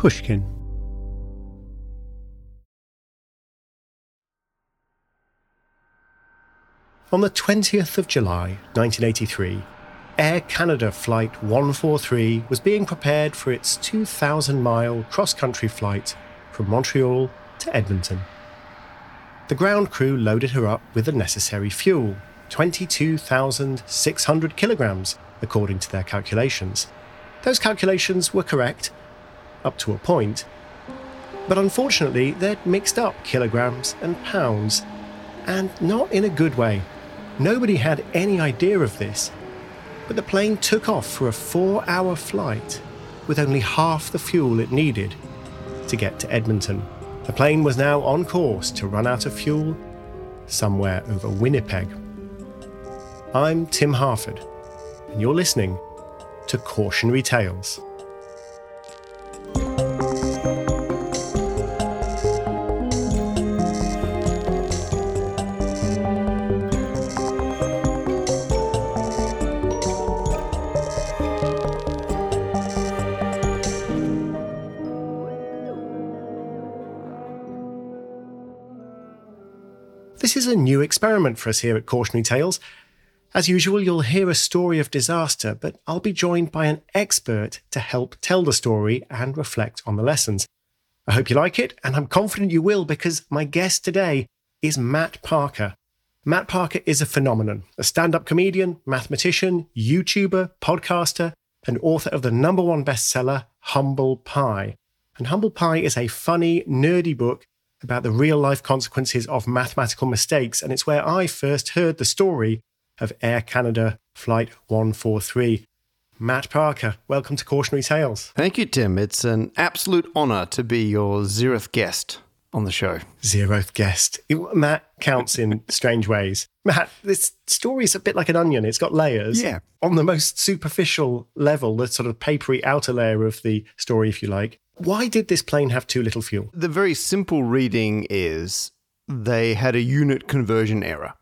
Pushkin. On the 20th of July, 1983, Air Canada Flight 143 was being prepared for its 2,000-mile cross-country flight from Montreal to Edmonton. The ground crew loaded her up with the necessary fuel, 22,600 kilograms, according to their calculations. Those calculations were correct, up to a point, but unfortunately they'd mixed up kilograms and pounds, and not in a good way. Nobody had any idea of this, but the plane took off for a 4-hour flight with only half the fuel it needed to get to Edmonton. The plane was now on course to run out of fuel somewhere over Winnipeg. I'm Tim Harford, and you're listening to Cautionary Tales. This is a new experiment for us here at Cautionary Tales. As usual, you'll hear a story of disaster, but I'll be joined by an expert to help tell the story and reflect on the lessons. I hope you like it, and I'm confident you will, because my guest today is Matt Parker. Matt Parker is a phenomenon, a stand-up comedian, mathematician, YouTuber, podcaster, and author of the #1 bestseller, Humble Pie. And Humble Pie is a funny, nerdy book about the real-life consequences of mathematical mistakes, and it's where I first heard the story of Air Canada Flight 143. Matt Parker, welcome to Cautionary Tales. Thank you, Tim. It's an absolute honour to be your 0th guest on the show. 0th guest. Matt counts in strange ways. Matt, this story is a bit like an onion. It's got layers. Yeah. On the most superficial level, the sort of papery outer layer of the story, if you like. Why did this plane have too little fuel? The very simple reading is they had a unit conversion error.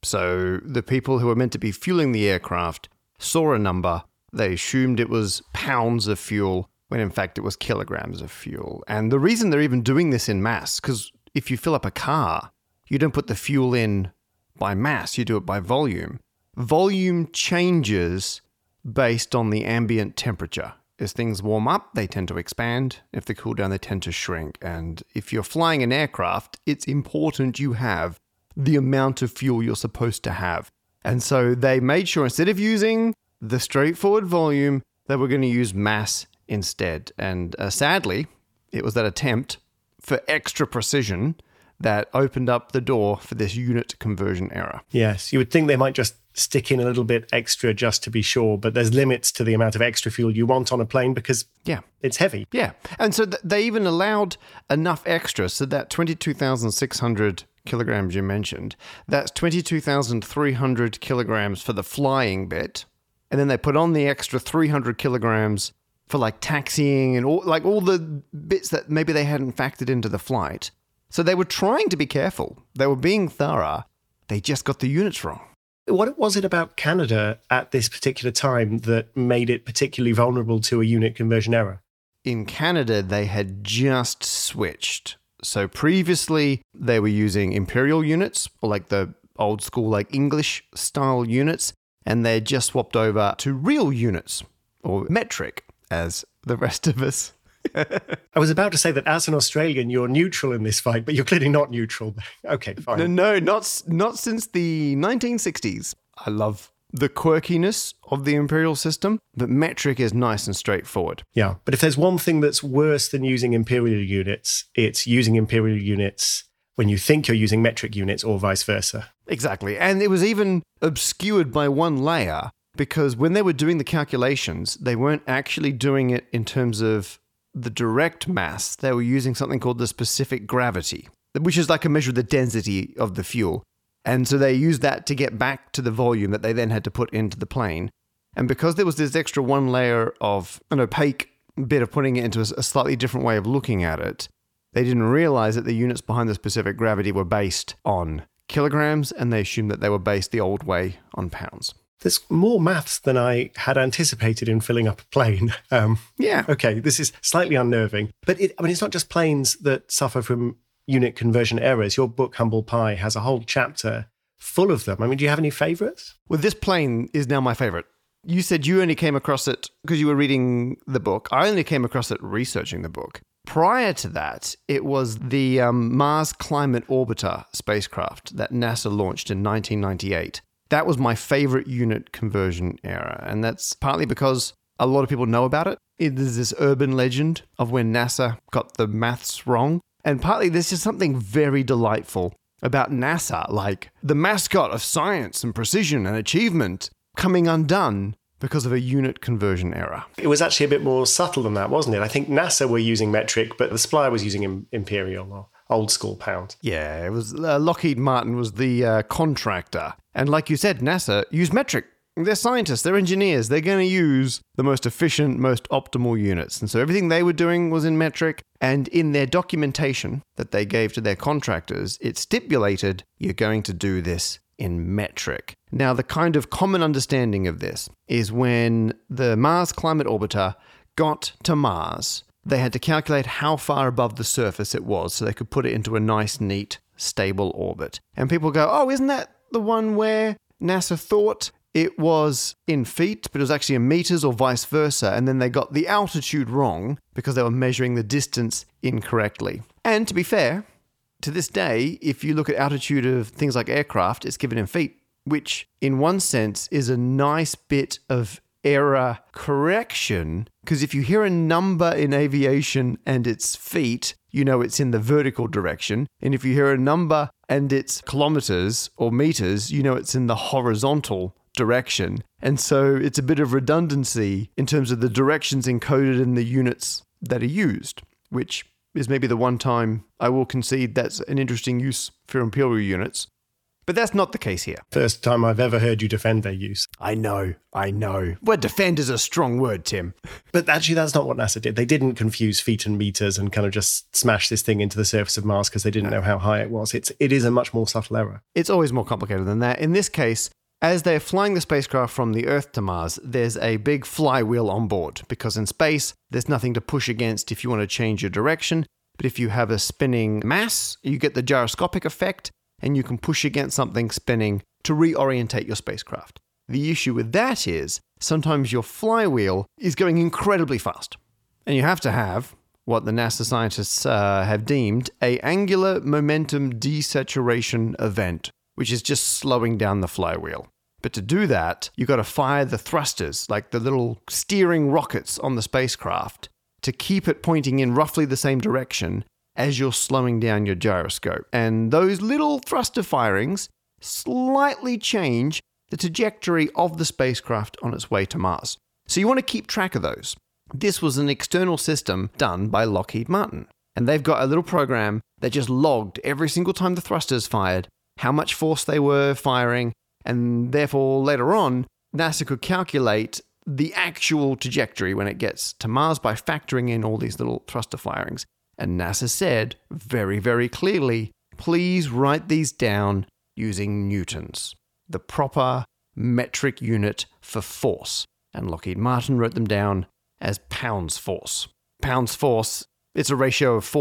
So the people who were meant to be fueling the aircraft saw a number. They assumed it was pounds of fuel, when in fact it was kilograms of fuel. And the reason they're even doing this in mass, because if you fill up a car, you don't put the fuel in by mass, you do it by volume. Volume changes based on the ambient temperature. As things warm up, they tend to expand. If they cool down, they tend to shrink. And if you're flying an aircraft, it's important you have the amount of fuel you're supposed to have. And so they made sure instead of using the straightforward volume, they were going to use mass instead. And sadly, it was that attempt for extra precision that opened up the door for this unit conversion error. Yes, you would think they might just stick in a little bit extra just to be sure, but there's limits to the amount of extra fuel you want on a plane because it's heavy. Yeah, and so they even allowed enough extra so that 22,600 kilograms you mentioned, that's 22,300 kilograms for the flying bit, and then they put on the extra 300 kilograms for like taxiing and all the bits that maybe they hadn't factored into the flight. So they were trying to be careful. They were being thorough. They just got the units wrong. What was it about Canada at this particular time that made it particularly vulnerable to a unit conversion error? In Canada, they had just switched. So previously, they were using imperial units, or like the old school, like English style units, and they just swapped over to real units, or metric, as the rest of us. I was about to say that as an Australian, you're neutral in this fight, but you're clearly not neutral. Okay, fine. No, not since the 1960s. I love the quirkiness of the imperial system, but metric is nice and straightforward. Yeah, but if there's one thing that's worse than using imperial units, it's using imperial units when you think you're using metric units or vice versa. Exactly. And it was even obscured by one layer, because when they were doing the calculations, they weren't actually doing it in terms of the direct mass. They were using something called the specific gravity, which is like a measure of the density of the fuel. And so they used that to get back to the volume that they then had to put into the plane. And because there was this extra one layer of an opaque bit of putting it into a slightly different way of looking at it, they didn't realize that the units behind the specific gravity were based on kilograms, and they assumed that they were based the old way on pounds. There's more maths than I had anticipated in filling up a plane. Yeah. Okay, this is slightly unnerving. But it's not just planes that suffer from unit conversion errors. Your book, Humble Pie, has a whole chapter full of them. I mean, do you have any favourites? Well, this plane is now my favourite. You said you only came across it because you were reading the book. I only came across it researching the book. Prior to that, it was the Mars Climate Orbiter spacecraft that NASA launched in 1998. That was my favorite unit conversion error, and that's partly because a lot of people know about it. There's this urban legend of when NASA got the maths wrong, and partly there's just something very delightful about NASA, like the mascot of science and precision and achievement coming undone because of a unit conversion error. It was actually a bit more subtle than that, wasn't it? I think NASA were using metric, but the supplier was using imperial or old school pound. Yeah, it was Lockheed Martin was the contractor. And like you said, NASA used metric. They're scientists, they're engineers. They're going to use the most efficient, most optimal units. And so everything they were doing was in metric. And in their documentation that they gave to their contractors, it stipulated you're going to do this in metric. Now, the kind of common understanding of this is when the Mars Climate Orbiter got to Mars, they had to calculate how far above the surface it was so they could put it into a nice, neat, stable orbit. And people go, oh, isn't that the one where NASA thought it was in feet, but it was actually in meters or vice versa, and then they got the altitude wrong because they were measuring the distance incorrectly. And to be fair, to this day, if you look at altitude of things like aircraft, it's given in feet, which in one sense is a nice bit of error correction, because if you hear a number in aviation and it's feet, you know it's in the vertical direction. And if you hear a number and it's kilometers or meters, you know it's in the horizontal direction. And so it's a bit of redundancy in terms of the directions encoded in the units that are used, which is maybe the one time I will concede that's an interesting use for imperial units. But that's not the case here. First time I've ever heard you defend their use. I know. Well, defend is a strong word, Tim. But actually, that's not what NASA did. They didn't confuse feet and meters and kind of just smash this thing into the surface of Mars because they didn't know how high it was. It is a much more subtle error. It's always more complicated than that. In this case, as they're flying the spacecraft from the Earth to Mars, there's a big flywheel on board because in space, there's nothing to push against if you want to change your direction. But if you have a spinning mass, you get the gyroscopic effect, and you can push against something spinning to reorientate your spacecraft. The issue with that is sometimes your flywheel is going incredibly fast, and you have to have what the NASA scientists have deemed an angular momentum desaturation event, which is just slowing down the flywheel. But to do that, you've got to fire the thrusters, like the little steering rockets on the spacecraft, to keep it pointing in roughly the same direction as you're slowing down your gyroscope. And those little thruster firings slightly change the trajectory of the spacecraft on its way to Mars. So you want to keep track of those. This was an external system done by Lockheed Martin. And they've got a little program that just logged every single time the thrusters fired, how much force they were firing, and therefore later on, NASA could calculate the actual trajectory when it gets to Mars by factoring in all these little thruster firings. And NASA said very, very clearly, please write these down using newtons, the proper metric unit for force. And Lockheed Martin wrote them down as pounds force. Pounds force, it's a ratio of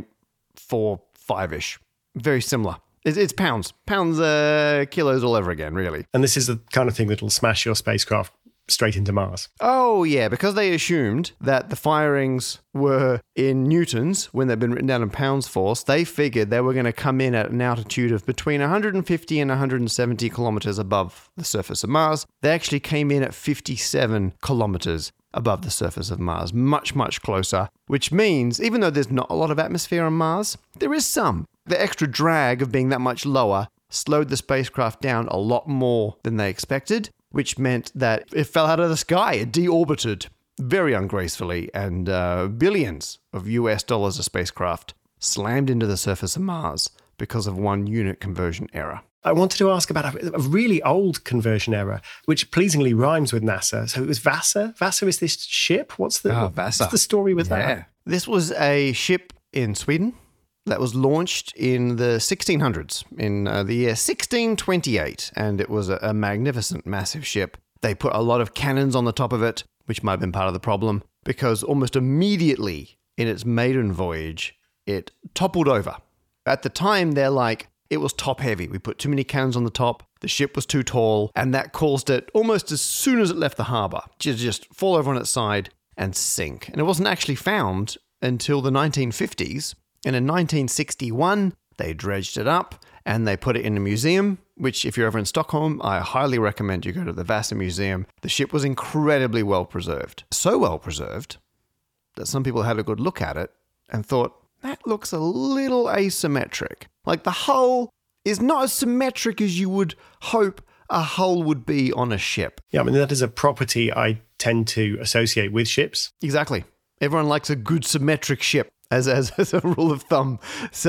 4.45-ish. Very similar. It's pounds. Pounds, kilos all over again, really. And this is the kind of thing that will smash your spacecraft straight into Mars. Oh, yeah, because they assumed that the firings were in newtons when they'd been written down in pounds force, they figured they were going to come in at an altitude of between 150 and 170 kilometers above the surface of Mars. They actually came in at 57 kilometers above the surface of Mars, much, much closer, which means even though there's not a lot of atmosphere on Mars, there is some. The extra drag of being that much lower slowed the spacecraft down a lot more than they expected, which meant that it fell out of the sky. It deorbited very ungracefully, and billions of US dollars of spacecraft slammed into the surface of Mars because of one unit conversion error. I wanted to ask about a really old conversion error, which pleasingly rhymes with NASA. So it was Vasa. Vasa is this ship? What's the story with that? This was a ship in Sweden. that was launched in the 1600s, in the year 1628, and it was a magnificent, massive ship. They put a lot of cannons on the top of it, which might have been part of the problem, because almost immediately in its maiden voyage, it toppled over. At the time, they're like, it was top heavy. We put too many cannons on the top, the ship was too tall, and that caused it, almost as soon as it left the harbour, to just fall over on its side and sink. And it wasn't actually found until the 1950s. And in 1961, they dredged it up and they put it in a museum, which if you're ever in Stockholm, I highly recommend you go to the Vasa Museum. The ship was incredibly well preserved. So well preserved that some people had a good look at it and thought, that looks a little asymmetric. Like the hull is not as symmetric as you would hope a hull would be on a ship. Yeah, I mean, that is a property I tend to associate with ships. Exactly. Everyone likes a good symmetric ship as a rule of thumb.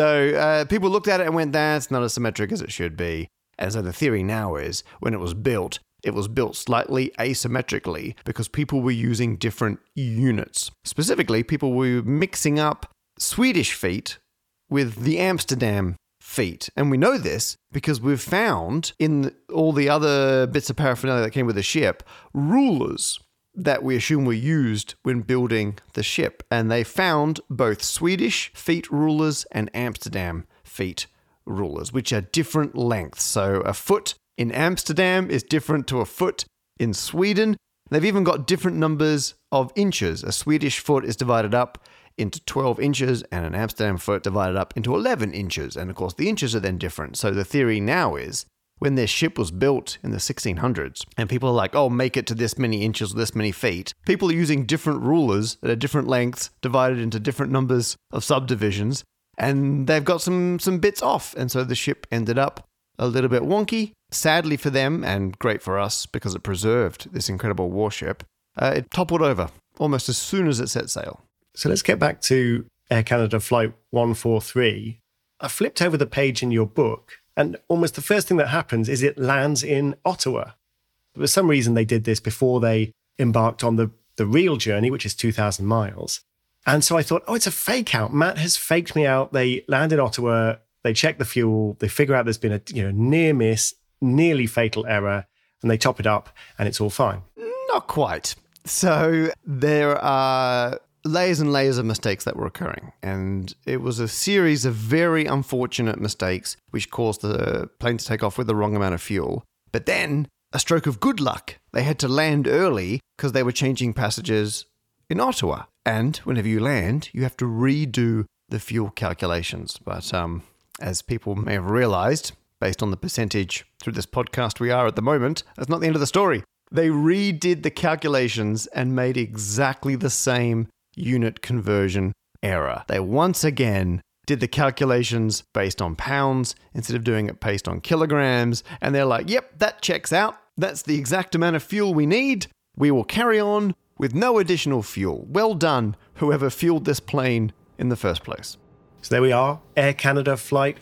So people looked at it and went, that's not as symmetric as it should be. And so the theory now is, when it was built slightly asymmetrically because people were using different units. Specifically, people were mixing up Swedish feet with the Amsterdam feet. And we know this because we've found in all the other bits of paraphernalia that came with the ship, rulers that we assume were used when building the ship. And they found both Swedish feet rulers and Amsterdam feet rulers, which are different lengths. So a foot in Amsterdam is different to a foot in Sweden. They've even got different numbers of inches. A Swedish foot is divided up into 12 inches and an Amsterdam foot divided up into 11 inches. And of course, the inches are then different. So the theory now is, when their ship was built in the 1600s and people are like, oh, make it to this many inches, this many feet, people are using different rulers that are different lengths divided into different numbers of subdivisions, and they've got some bits off. And so the ship ended up a little bit wonky. Sadly for them, and great for us because it preserved this incredible warship, it toppled over almost as soon as it set sail. So let's get back to Air Canada Flight 143. I flipped over the page in your book, and almost the first thing that happens is it lands in Ottawa. For some reason, they did this before they embarked on the real journey, which is 2,000 miles. And so I thought, oh, it's a fake out. Matt has faked me out. They land in Ottawa, they check the fuel, they figure out there's been a near miss, nearly fatal error, and they top it up, and it's all fine. Not quite. So there are layers and layers of mistakes that were occurring. And it was a series of very unfortunate mistakes which caused the plane to take off with the wrong amount of fuel. But then, a stroke of good luck, they had to land early because they were changing passengers in Ottawa. And whenever you land, you have to redo the fuel calculations. But as people may have realized, based on the percentage through this podcast we are at the moment, that's not the end of the story. They redid the calculations and made exactly the same unit conversion error. They once again did the calculations based on pounds instead of doing it based on kilograms. And they're like, yep, that checks out. That's the exact amount of fuel we need. We will carry on with no additional fuel. Well done, whoever fueled this plane in the first place. So there we are. Air Canada Flight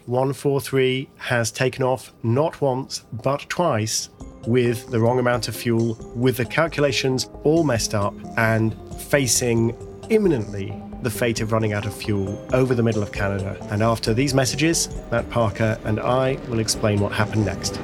143 has taken off not once, but twice with the wrong amount of fuel, with the calculations all messed up and facing imminently the fate of running out of fuel over the middle of Canada. And after these messages, Matt Parker and I will explain what happened next.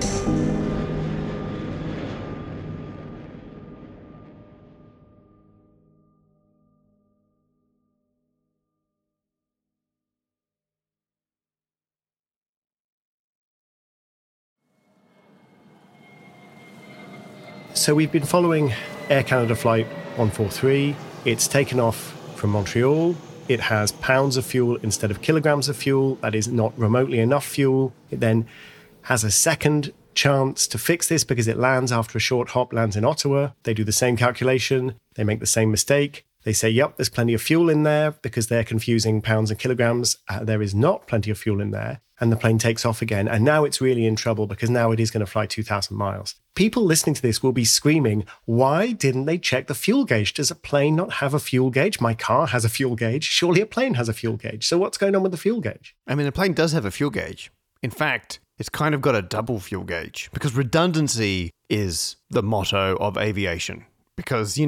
So we've been following Air Canada Flight 143. It's taken off from Montreal. It has pounds of fuel instead of kilograms of fuel. That is not remotely enough fuel. It then has a second chance to fix this because it lands after a short hop, lands in Ottawa. They do the same calculation. They make the same mistake. They say, yep, there's plenty of fuel in there because they're confusing pounds and kilograms. There is not plenty of fuel in there. And the plane takes off again. And now it's really in trouble because now it is going to fly 2,000 miles. People listening to this will be screaming, why didn't they check the fuel gauge? Does a plane not have a fuel gauge? My car has a fuel gauge. Surely a plane has a fuel gauge. So what's going on with the fuel gauge? I mean, a plane does have a fuel gauge. In fact, it's kind of got a double fuel gauge because redundancy is the motto of aviation. Because,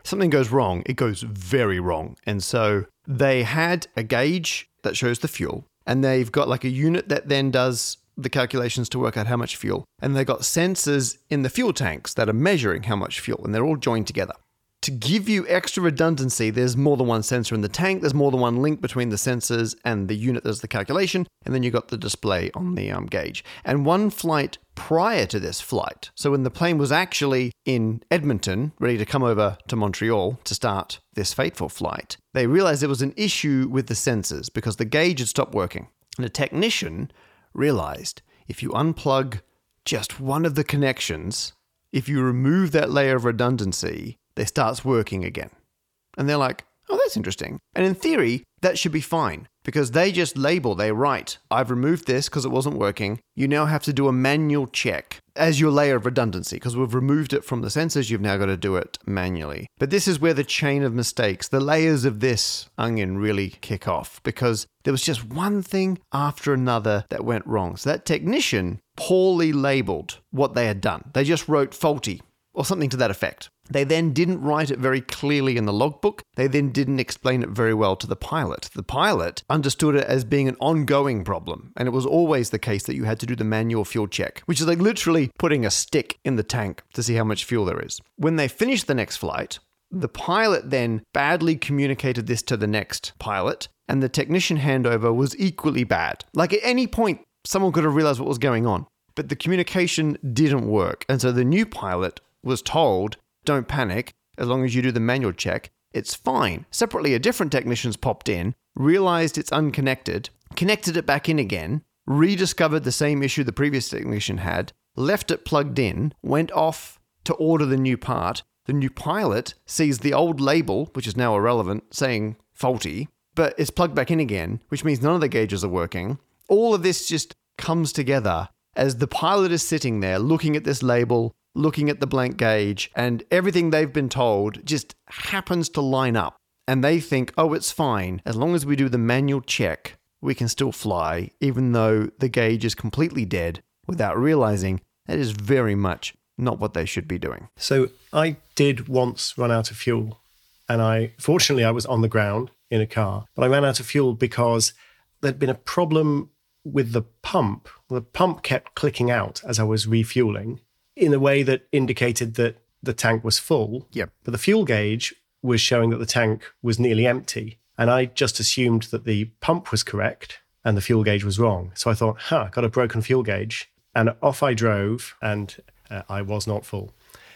something goes wrong, it goes very wrong. And so they had a gauge that shows the fuel, and they've got like a unit that then does the calculations to work out how much fuel. And they've got sensors in the fuel tanks that are measuring how much fuel, and they're all joined together. To give you extra redundancy, there's more than one sensor in the tank, there's more than one link between the sensors and the unit that does the calculation, and then you've got the display on the gauge. And one flight prior to this flight, so when the plane was actually in Edmonton, ready to come over to Montreal to start this fateful flight, they realized there was an issue with the sensors because the gauge had stopped working. And a technician realized if you unplug just one of the connections, if you remove that layer of redundancy, it starts working again. And they're like, oh, that's interesting. And in theory, that should be fine because they just label, they write, I've removed this because it wasn't working. You now have to do a manual check as your layer of redundancy because we've removed it from the sensors. You've now got to do it manually. But this is where the chain of mistakes, the layers of this onion really kick off because there was just one thing after another that went wrong. So that technician poorly labeled what they had done. They just wrote faulty or something to that effect. They then didn't write it very clearly in the logbook. They then didn't explain it very well to the pilot. The pilot understood it as being an ongoing problem, and it was always the case that you had to do the manual fuel check, which is like literally putting a stick in the tank to see how much fuel there is. When they finished the next flight, the pilot then badly communicated this to the next pilot, and the technician handover was equally bad. Like at any point, someone could have realized what was going on, but the communication didn't work. And so the new pilot was told, don't panic, as long as you do the manual check, it's fine. Separately, a different technician's popped in, realized it's unconnected, connected it back in again, rediscovered the same issue the previous technician had, left it plugged in, went off to order the new part. The new pilot sees the old label, which is now irrelevant, saying faulty, but it's plugged back in again, which means none of the gauges are working. All of this just comes together as the pilot is sitting there looking at this label, looking at the blank gauge, and everything they've been told just happens to line up. And they think, oh, it's fine. As long as we do the manual check, we can still fly, even though the gauge is completely dead, without realizing that is very much not what they should be doing. So I did once run out of fuel, and fortunately I was on the ground in a car, but I ran out of fuel because there'd been a problem with the pump. The pump kept clicking out as I was refueling, in a way that indicated that the tank was full. Yep. But the fuel gauge was showing that the tank was nearly empty. And I just assumed that the pump was correct and the fuel gauge was wrong. So I thought, got a broken fuel gauge. And off I drove, and I was not full.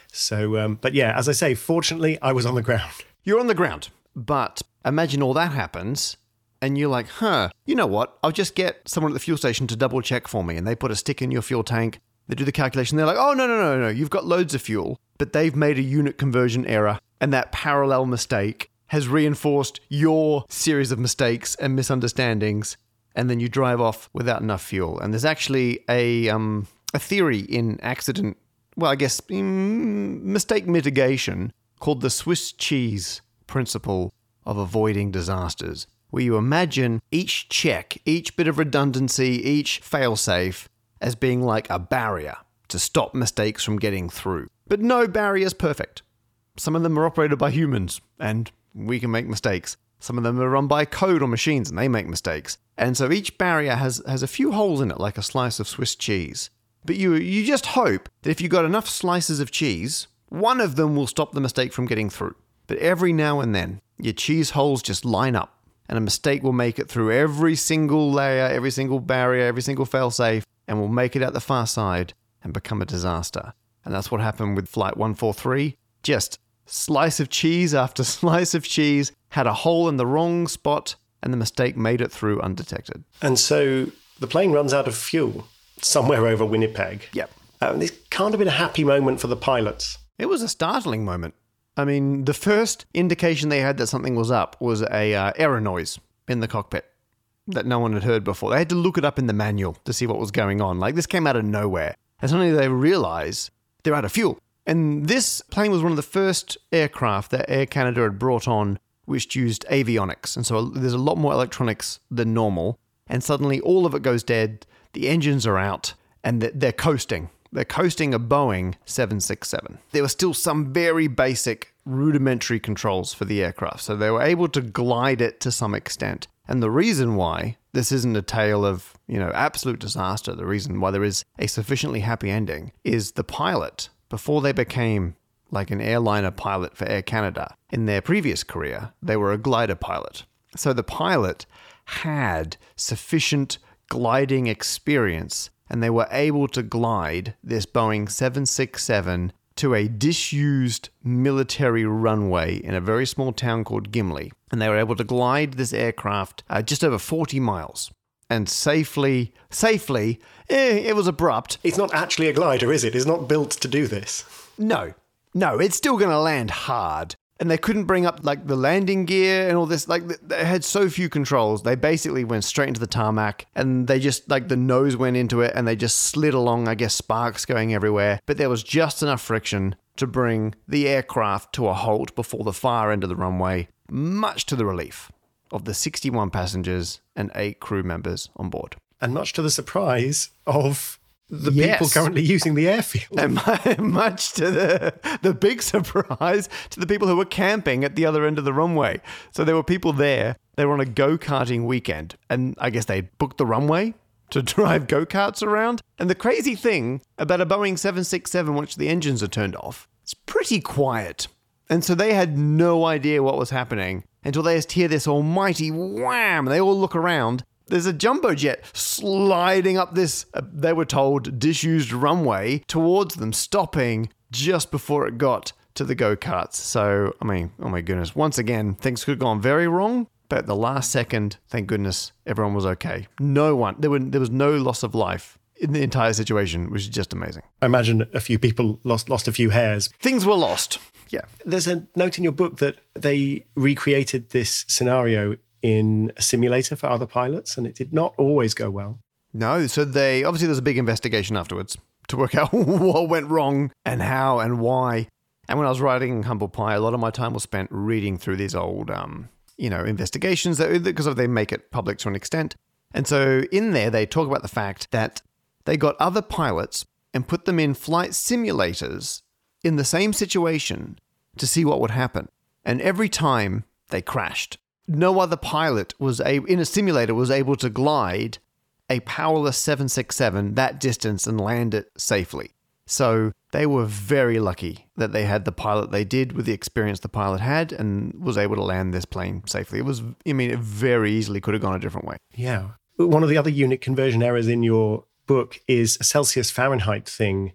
So, but yeah, as I say, fortunately, I was on the ground. You're on the ground. But imagine all that happens, and you're like, you know what? I'll just get someone at the fuel station to double check for me. And they put a stick in your fuel tank. They do the calculation. They're like, oh, no. You've got loads of fuel. But they've made a unit conversion error. And that parallel mistake has reinforced your series of mistakes and misunderstandings. And then you drive off without enough fuel. And there's actually a theory in accident, mistake mitigation called the Swiss cheese principle of avoiding disasters, where you imagine each check, each bit of redundancy, each failsafe as being like a barrier to stop mistakes from getting through. But no barrier is perfect. Some of them are operated by humans, and we can make mistakes. Some of them are run by code or machines, and they make mistakes. And so each barrier has a few holes in it, like a slice of Swiss cheese. But you just hope that if you've got enough slices of cheese, one of them will stop the mistake from getting through. But every now and then, your cheese holes just line up, and a mistake will make it through every single layer, every single barrier, every single failsafe, and will make it out the far side and become a disaster. And that's what happened with Flight 143. Just slice of cheese after slice of cheese had a hole in the wrong spot, and the mistake made it through undetected. And so the plane runs out of fuel somewhere over Winnipeg. Yep. This can't have been a happy moment for the pilots. It was a startling moment. I mean, the first indication they had that something was up was a error noise in the cockpit that no one had heard before. They had to look it up in the manual to see what was going on. Like, this came out of nowhere. And suddenly they realize they're out of fuel. And this plane was one of the first aircraft that Air Canada had brought on which used avionics. And so there's a lot more electronics than normal. And suddenly all of it goes dead. The engines are out and they're coasting. They're coasting a Boeing 767. There was still some very basic rudimentary controls for the aircraft. So they were able to glide it to some extent. And the reason why this isn't a tale of, absolute disaster, the reason why there is a sufficiently happy ending is the pilot, before they became like an airliner pilot for Air Canada, in their previous career, they were a glider pilot. So the pilot had sufficient gliding experience, and they were able to glide this Boeing 767 to a disused military runway in a very small town called Gimli. And they were able to glide this aircraft just over 40 miles. And safely, it was abrupt. It's not actually a glider, is it? It's not built to do this. No, it's still going to land hard. And they couldn't bring up like the landing gear and all this. Like they had so few controls. They basically went straight into the tarmac, and they just like the nose went into it and they just slid along, I guess sparks going everywhere. But there was just enough friction to bring the aircraft to a halt before the far end of the runway, much to the relief of the 61 passengers and 8 crew members on board. And much to the surprise of the people currently using the airfield. And much to the big surprise to the people who were camping at the other end of the runway. So there were people there. They were on a go-karting weekend. And I guess they booked the runway to drive go-karts around. And the crazy thing about a Boeing 767, once the engines are turned off, it's pretty quiet. And so they had no idea what was happening until they just hear this almighty wham. They all look around. There's a jumbo jet sliding up this, they were told, disused runway towards them, stopping just before it got to the go-karts. So, I mean, oh my goodness. Once again, things could have gone very wrong, but at the last second, thank goodness, everyone was okay. There was no loss of life in the entire situation, which is just amazing. I imagine a few people lost a few hairs. Things were lost. Yeah. There's a note in your book that they recreated this scenario in a simulator for other pilots, and it did not always go well. No, so obviously there's a big investigation afterwards to work out what went wrong and how and why. And when I was writing Humble Pie, a lot of my time was spent reading through these old, investigations because they make it public to an extent. And so in there, they talk about the fact that they got other pilots and put them in flight simulators in the same situation to see what would happen. And every time they crashed. No other pilot in a simulator was able to glide a powerless 767 that distance and land it safely. So they were very lucky that they had the pilot they did with the experience the pilot had and was able to land this plane safely. It very easily could have gone a different way. Yeah. One of the other unit conversion errors in your book is a Celsius Fahrenheit thing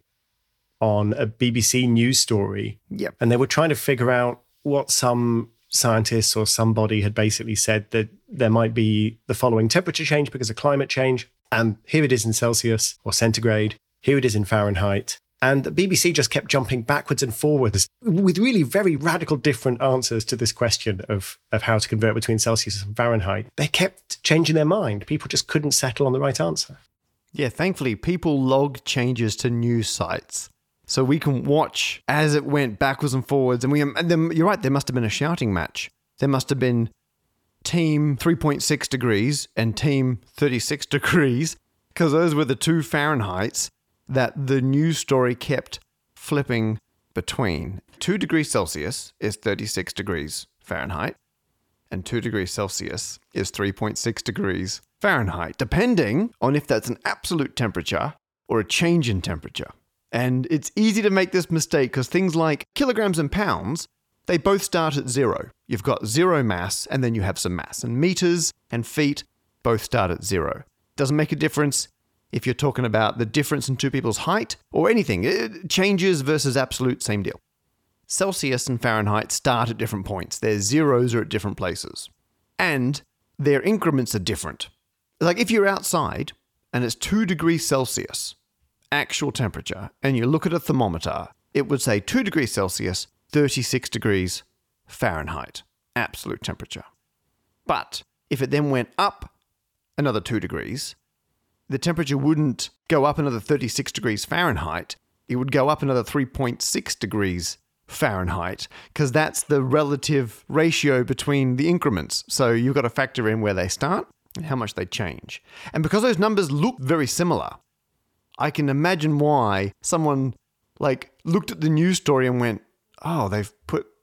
on a BBC news story. Yep. And they were trying to figure out what some scientists or somebody had basically said that there might be the following temperature change because of climate change. And here it is in Celsius or centigrade. Here it is in Fahrenheit. And the BBC just kept jumping backwards and forwards with really very radical different answers to this question of how to convert between Celsius and Fahrenheit. They kept changing their mind. People just couldn't settle on the right answer. Yeah, thankfully, people log changes to news sites. So we can watch as it went backwards and forwards. And you're right, there must have been a shouting match. There must have been team 3.6 degrees and team 36 degrees, because those were the two Fahrenheits that the news story kept flipping between. 2 degrees Celsius is 36 degrees Fahrenheit, and 2 degrees Celsius is 3.6 degrees Fahrenheit, depending on if that's an absolute temperature or a change in temperature. And it's easy to make this mistake because things like kilograms and pounds, they both start at 0. You've got 0 mass and then you have some mass. And meters and feet both start at 0. Doesn't make a difference if you're talking about the difference in two people's height or anything. Changes versus absolute, same deal. Celsius and Fahrenheit start at different points. Their zeros are at different places. And their increments are different. Like if you're outside and it's 2 degrees Celsius, actual temperature, and you look at a thermometer, it would say 2 degrees Celsius, 36 degrees Fahrenheit, absolute temperature. But if it then went up another 2 degrees, the temperature wouldn't go up another 36 degrees Fahrenheit. It would go up another 3.6 degrees Fahrenheit, because that's the relative ratio between the increments. So you've got to factor in where they start and how much they change. And because those numbers look very similar, I can imagine why someone looked at the news story and went, oh, they've put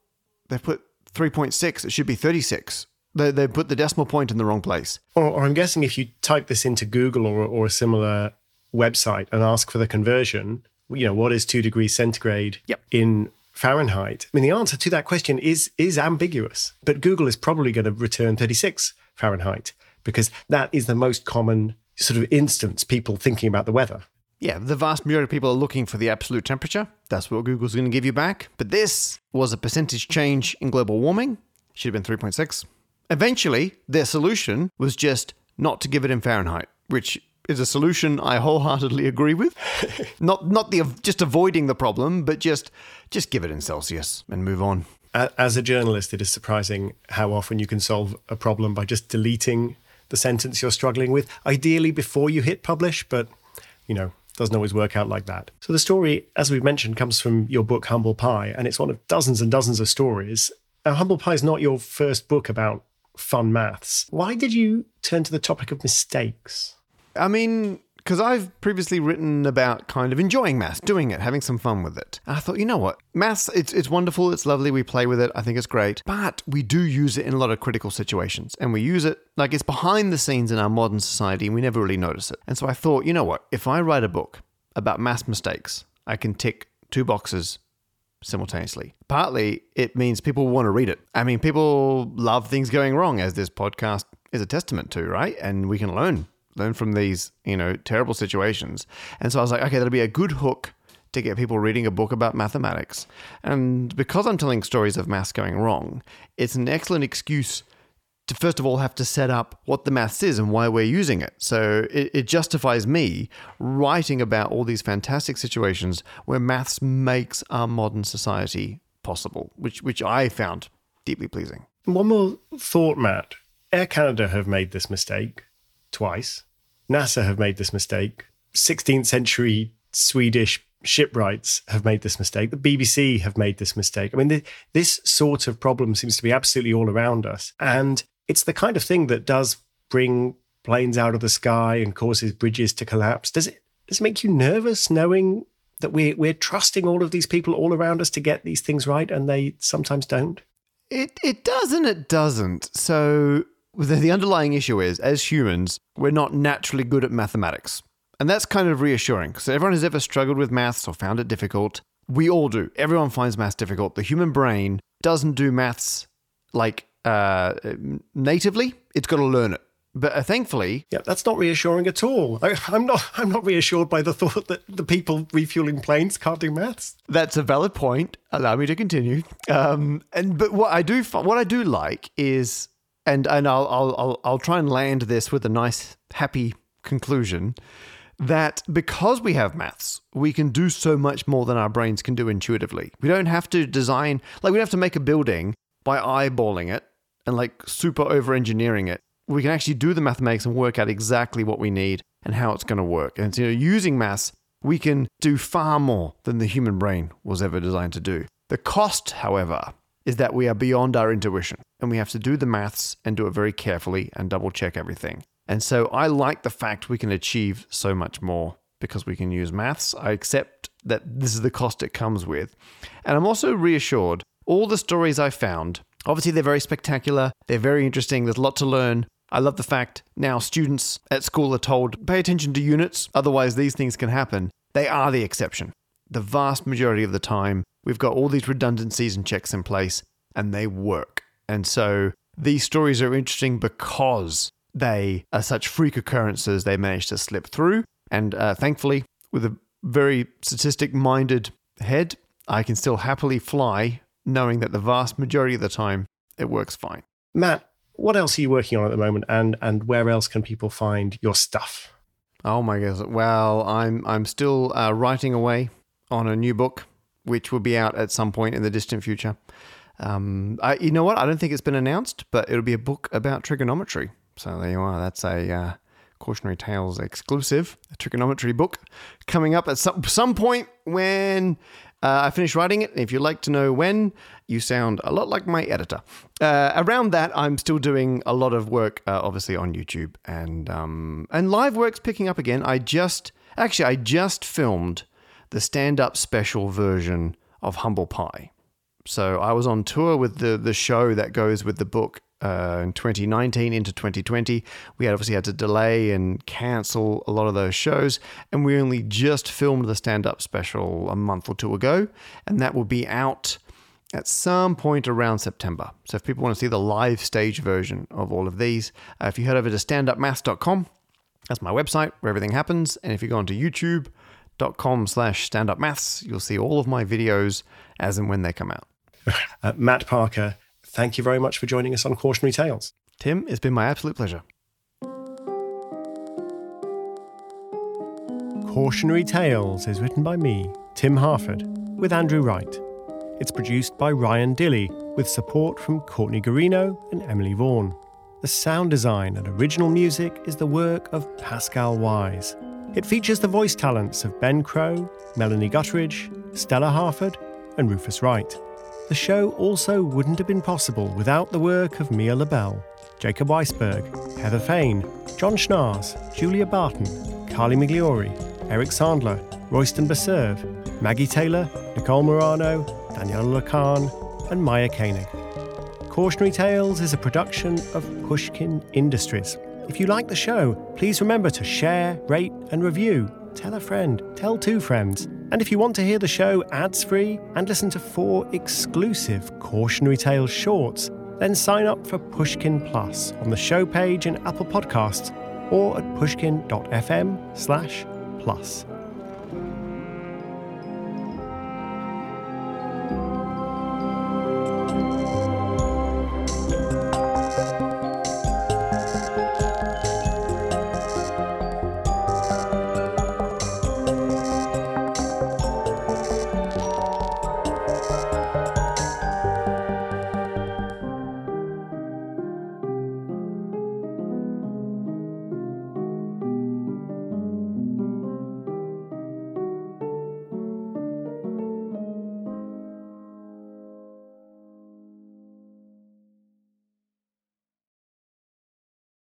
They've put 3.6. It should be 36. They put the decimal point in the wrong place. Or I'm guessing if you type this into Google or a similar website and ask for the conversion, what is 2 degrees centigrade in Fahrenheit? I mean, the answer to that question is ambiguous. But Google is probably going to return 36 Fahrenheit because that is the most common sort of instance people thinking about the weather. Yeah, the vast majority of people are looking for the absolute temperature. That's what Google's going to give you back. But this was a percentage change in global warming. Should have been 3.6. Eventually, their solution was just not to give it in Fahrenheit, which is a solution I wholeheartedly agree with. not just avoiding the problem, but just give it in Celsius and move on. As a journalist, it is surprising how often you can solve a problem by just deleting the sentence you're struggling with, ideally before you hit publish, but, doesn't always work out like that. So the story, as we've mentioned, comes from your book, Humble Pie, and it's one of dozens and dozens of stories. Now, Humble Pie is not your first book about fun maths. Why did you turn to the topic of mistakes? I mean, because I've previously written about kind of enjoying maths, doing it, having some fun with it. And I thought, you know what? Maths, it's wonderful, it's lovely, we play with it, I think it's great. But we do use it in a lot of critical situations. And we use it like it's behind the scenes in our modern society and we never really notice it. And so I thought, you know what? If I write a book about maths mistakes, I can tick 2 boxes simultaneously. Partly, it means people want to read it. I mean, people love things going wrong, as this podcast is a testament to, right? And we can learn from these, terrible situations. And so I was like, okay, that'll be a good hook to get people reading a book about mathematics. And because I'm telling stories of maths going wrong, it's an excellent excuse to first of all have to set up what the maths is and why we're using it. So it justifies me writing about all these fantastic situations where maths makes our modern society possible, which I found deeply pleasing. One more thought, Matt. Air Canada have made this mistake twice. NASA have made this mistake. 16th century Swedish shipwrights have made this mistake. The BBC have made this mistake. I mean, this sort of problem seems to be absolutely all around us. And it's the kind of thing that does bring planes out of the sky and causes bridges to collapse. Does it make you nervous knowing that we're trusting all of these people all around us to get these things right and they sometimes don't? It does and it doesn't. So the underlying issue is, as humans, we're not naturally good at mathematics. And that's kind of reassuring. So everyone who's ever struggled with maths or found it difficult, we all do. Everyone finds maths difficult. The human brain doesn't do maths like natively. It's got to learn it. But thankfully... Yeah, that's not reassuring at all. I'm not reassured by the thought that the people refueling planes can't do maths. That's a valid point. Allow me to continue. But what I do like is, and I'll try and land this with a nice, happy conclusion, that because we have maths, we can do so much more than our brains can do intuitively. We don't have to design, we don't have to make a building by eyeballing it and super over-engineering it. We can actually do the mathematics and work out exactly what we need and how it's going to work. And using maths, we can do far more than the human brain was ever designed to do. The cost, however, is that we are beyond our intuition and we have to do the maths and do it very carefully and double check everything. And so I like the fact we can achieve so much more because we can use maths. I accept that this is the cost it comes with. And I'm also reassured all the stories I found, obviously they're very spectacular, they're very interesting, there's a lot to learn. I love the fact now students at school are told, pay attention to units, otherwise these things can happen. They are the exception. The vast majority of the time, we've got all these redundancies and checks in place, and they work. And so these stories are interesting because they are such freak occurrences they manage to slip through. And thankfully, with a very statistic-minded head, I can still happily fly knowing that the vast majority of the time, it works fine. Matt, what else are you working on at the moment, and where else can people find your stuff? Oh my goodness. Well, I'm still writing away on a new book, which will be out at some point in the distant future. You know what? I don't think it's been announced, but it'll be a book about trigonometry. So there you are. That's a Cautionary Tales exclusive, a trigonometry book coming up at some point when I finish writing it. If you'd like to know when, you sound a lot like my editor. Around that, I'm still doing a lot of work, obviously on YouTube, and live work's picking up again. I just filmed the stand-up special version of Humble Pie. So I was on tour with the show that goes with the book in 2019 into 2020. We obviously had to delay and cancel a lot of those shows, and we only just filmed the stand-up special a month or two ago, and that will be out at some point around September. So if people want to see the live stage version of all of these, if you head over to standupmaths.com, that's my website where everything happens. And if you go onto youtube.com/standupmaths, you'll see all of my videos as and when they come out. Matt Parker, thank you very much for joining us on Cautionary Tales. Tim, it's been my absolute pleasure. Cautionary Tales is written by me, Tim Harford, with Andrew Wright. It's produced by Ryan Dilley, with support from Courtney Garino and Emily Vaughan. The sound design and original music is the work of Pascal Wise. It features the voice talents of Ben Crow, Melanie Gutteridge, Stella Harford, and Rufus Wright. The show also wouldn't have been possible without the work of Mia LaBelle, Jacob Weisberg, Heather Fain, John Schnars, Julia Barton, Carly Migliori, Eric Sandler, Royston Baserve, Maggie Taylor, Nicole Morano, Daniela Lacan, and Maya Koenig. Cautionary Tales is a production of Pushkin Industries. If you like the show, please remember to share, rate, and review. Tell a friend, tell 2 friends. And if you want to hear the show ads-free and listen to 4 exclusive Cautionary Tales shorts, then sign up for Pushkin Plus on the show page in Apple Podcasts or at pushkin.fm/plus.